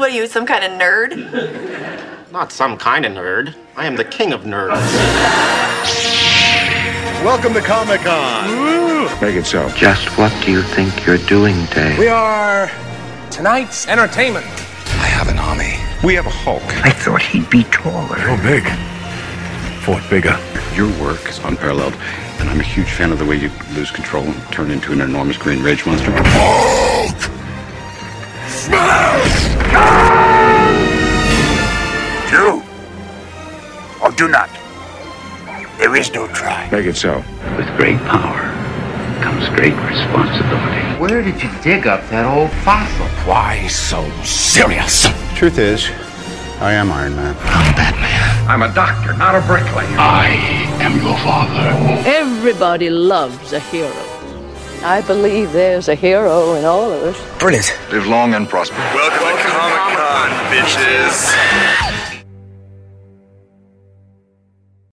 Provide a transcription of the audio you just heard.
What are you, some kind of nerd? Not some kind of nerd. I am the king of nerds. Welcome to Comic-Con. Make it so. Just what do you think you're doing, Dave? We are tonight's entertainment. I have an army. We have a Hulk. I thought he'd be taller. Oh, big. Fought bigger. Your work is unparalleled, and I'm a huge fan of the way you lose control and turn into an enormous green rage monster. Hulk! Smash! Do or do not. There is no try. Make it so. With great power comes great responsibility. Where did you dig up that old fossil? Why so serious? Truth is, I am Iron Man. I'm Batman. I'm a doctor, not a bricklayer. I am your father. Everybody loves a hero. I believe there's a hero in all of us. Brilliant. Live long and prosper. Welcome to Comic-Con, bitches.